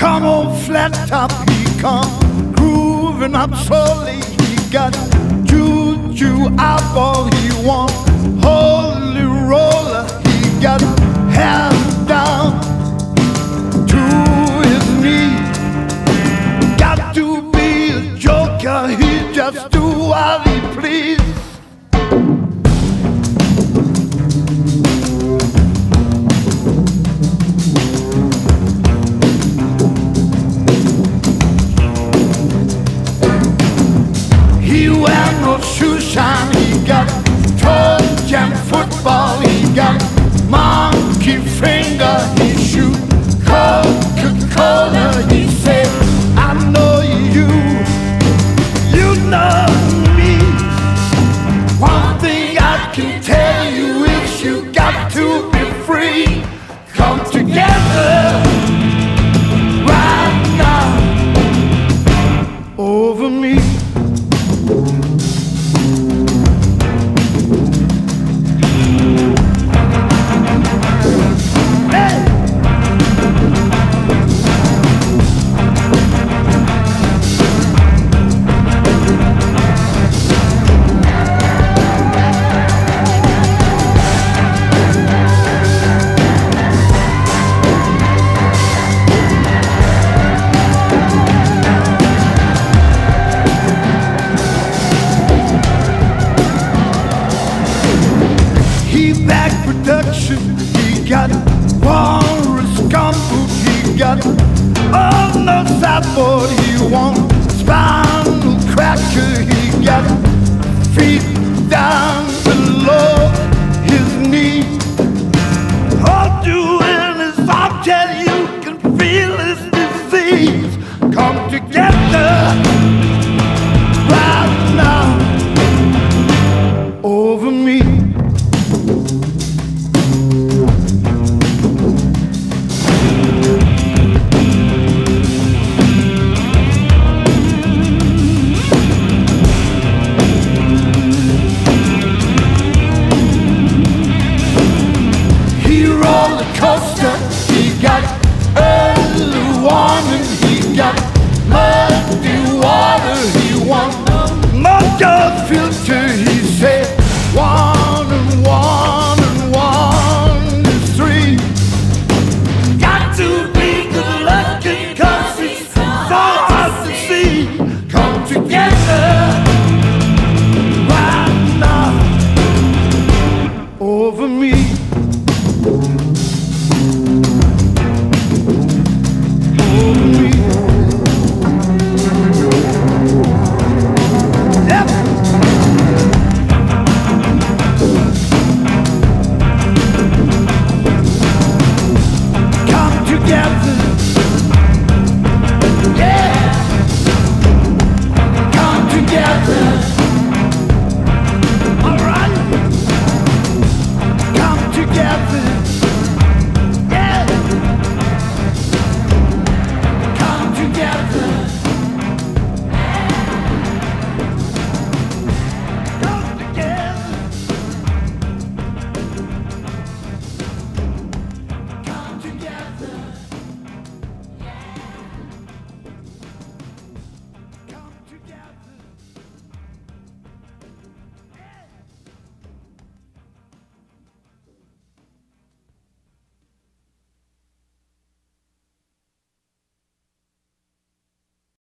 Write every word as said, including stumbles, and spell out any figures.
Come on, flat top, he come grooving up slowly. He got juju eyeball, he want holy roller. He got hair down to his knees. Got to be a joker, he just do what he please. He wear no shoe shine, he got toe jam football, he got monkey finger, he shoot Coca-Cola, he said, I know you, you know me. One thing I can tell you is you got to be free. Come together right now over me. He back production, he got walrus gumboot, he got all no sideboard, he want spinal cracker, he got